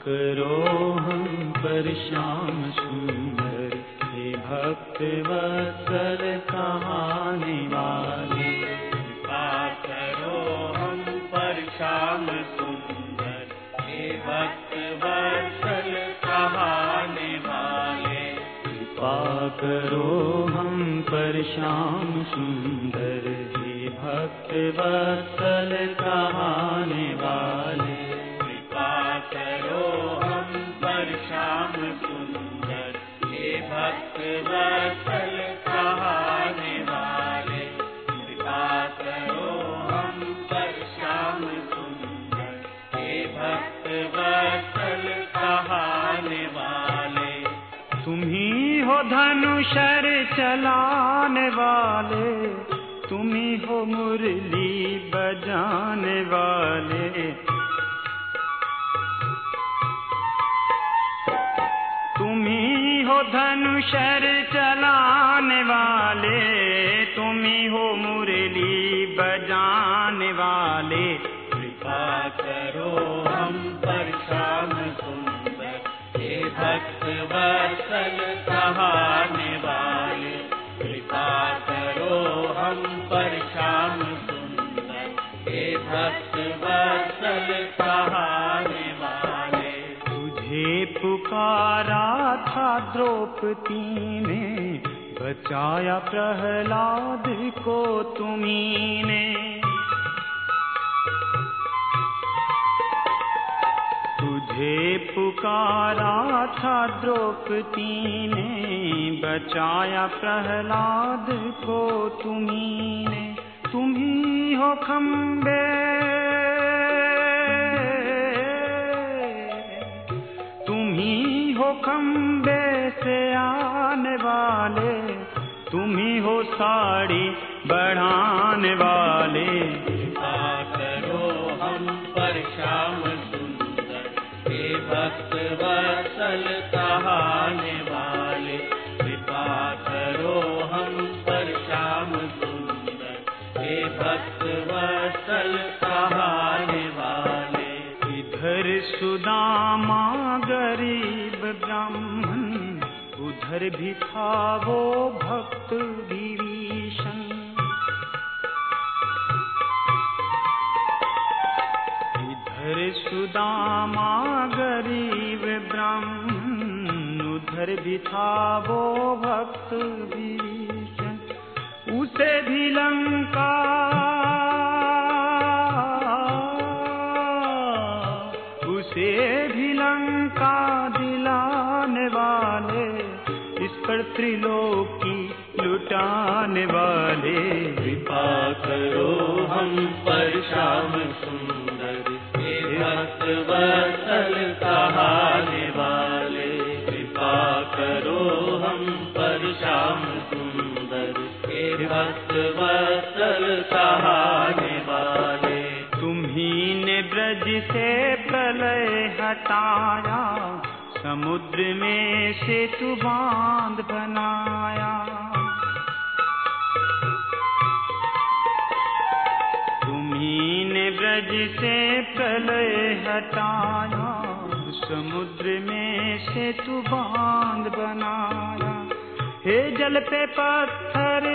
करो हम पर श्याम सुंदर, हे भक्त वत्सल कहाने वाले। कृपा करो हम पर श्याम सुंदर, हे भक्त वत्सल कहाने वाले। कृपा करो हम पर श्याम सुंदर, हे भक्त वत्सल कहाने वाले। कृपा करो हम पर श्याम सुंदर, हे भक्त वत्सल कहाने वाले। कृपा करो हम पर श्याम सुंदर, हे भक्त वत्सल कहाने वाले। तुम्ही हो धनुषर चलाने वाले, तुम्ही हो मुरली बजाने वाले। तुम्ही हो धनुषर चलाने वाले, तुम्ही हो मुरली बजाने वाले। कृपा करो हम पर श्याम सुंदर, हे भक्त वत्सल कहाने वाले। कृपा करो हम पर श्याम सुंदर, हे भक्त वत्सल कहाने वाले। तुझे पुकारा था द्रौपदी ने, बचाया प्रहलाद को तुम्ही ने। तुझे पुकारा था द्रौपदी ने, बचाया प्रहलाद को तुम्ही ने। तुम्ही हो खंबे, तुम्ही हो खंबे से आने वाले, तुम्ही हो साड़ी बढ़ाने वाले। कृपा करो हम पर श्याम सुंदर, हे भक्त वत्सल कहाने वाले। कृपा करो हम पर श्याम सुंदर, हे भक्त वत्सल कहाने वाले। इधर सुदामा गरीब ब्राह्मण, उधर भी था वो भक्त विभीषण। इधर सुदामा गरीब ब्राह्मण, उधर भी था वो भक्त विभीषण। उसे भी लंका, उसे भी लंका दिलाने वाले, इस पर त्रिलोकी लुटाने वाले। कृपा करो हम पर श्याम सुंदर, हे भक्त वत्सल कहाने वाले। कृपा करो हम पर श्याम सुंदर, हे भक्त वत्सल कहाने वाले। तुम्ही ने ब्रज से प्रलय हटाया, समुद्र में सेतु बांध बनाया। तुम्ही ने ब्रज से प्रलय हटाया, समुद्र में सेतु बांध बनाया। हे जल पे पत्थर,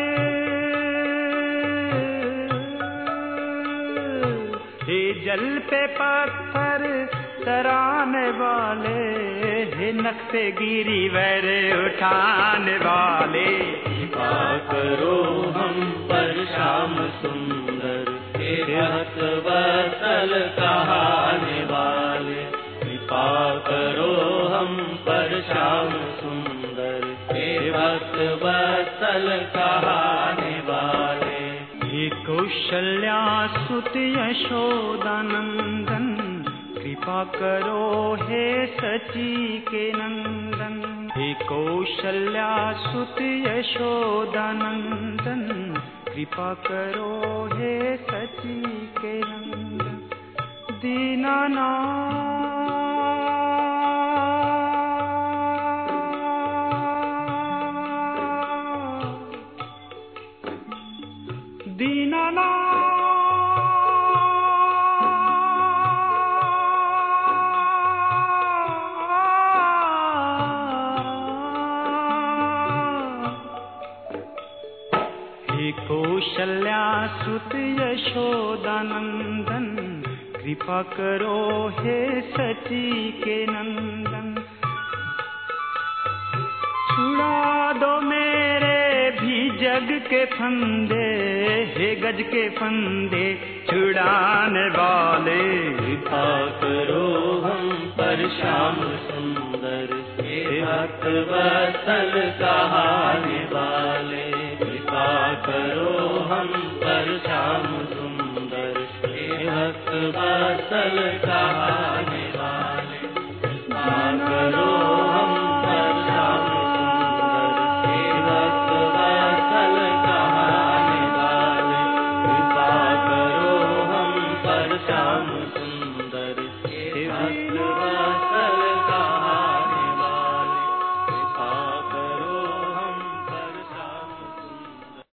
हे जल पे पत्थर तराने वाले, हे नख पे गिरी वैर उठाने वाले। कृपा करो हम पर श्याम सुंदर, हे भक्त वत्सल कहाने वाले। कृपा करो हम पर श्याम सुंदर, हे भक्त वत्सल कहाने वाले। हे कौशल्या सुत यशोदा नंदन, कृपा करो हे सची के नंदन। हे कौशल्या सुत यशोदा नंदन, कृपा करो हे सची के नंदन। दीनानाथ, दीनानाथ, सुत यशोदानंदन, कृपा करो हे सची के नंदन। छुड़ा दो मेरे भी जग के फंदे, हे गज के फंदे छुड़ाने वाले। कृपा करो हम पर श्याम सुंदर, हे भक्त वत्सल कहाने वाले। कृपा करो हम पर श्याम सुंदर, हे भक्त वत्सल कहाने